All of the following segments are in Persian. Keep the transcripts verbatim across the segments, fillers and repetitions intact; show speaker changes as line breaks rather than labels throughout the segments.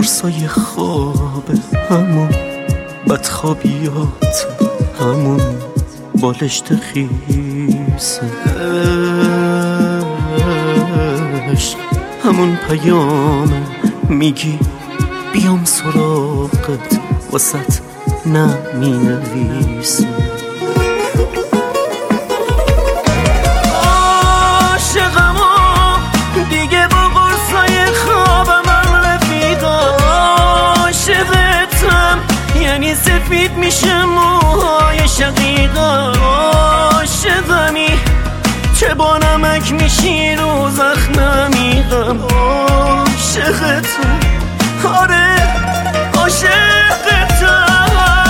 قرصای خواب، همون بدخوابیات، همون بالشت خیس عشق، همون پیامه میگی بیام سراغت، واسط نه می نویسم. عاشقم دیگه با قرصای خوابم هم رفیقم، عاشقتم یعنی سفید میشه موهای شقیقم، عاشقمی چه با نمک میشی رو زخم میغم، عاشقتم آره عاشقتم،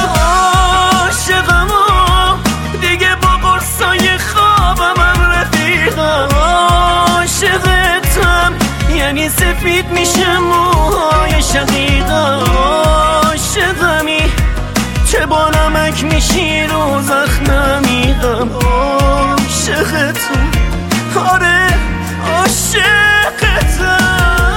عاشقم دیگه با قرصای خوابم هم رفیقم، عاشقتم یعنی سفید میشه موهای شقیقم، عاشقمی چه با نمک میشی رو زخم میغم، عاشقتم آره عاشقتم.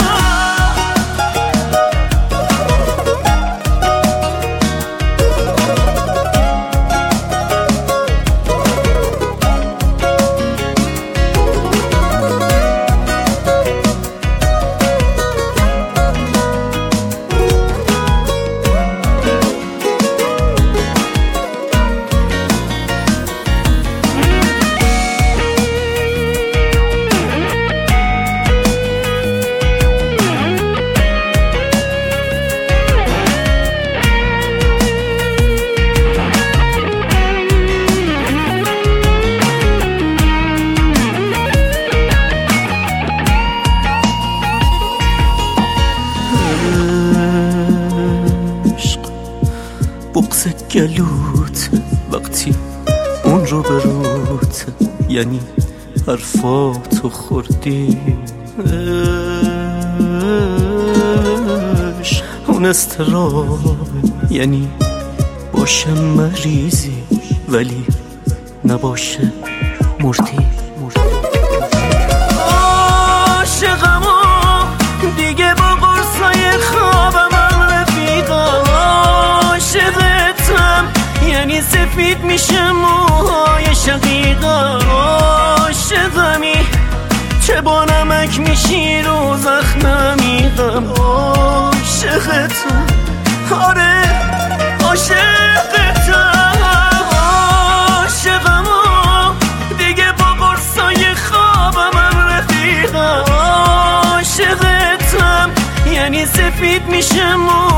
بغض گلوت وقتی اون رو بروت، یعنی حرفاتو خوردی عشق، اون استراب یعنی باشه مریضی ولی نباشه مردی. عاشقم دیگه با قرصای خوابم هم رفیقم، عاشقتم یعنی سفید میشه موهای شقیقم، عاشقمی چه با نمک میشی رو زخم میغم، عاشقتم آره عاشقتم، عاشقم دیگه با قرصای خوابم هم رفیقم، عاشقتم یعنی سفید میشه موهای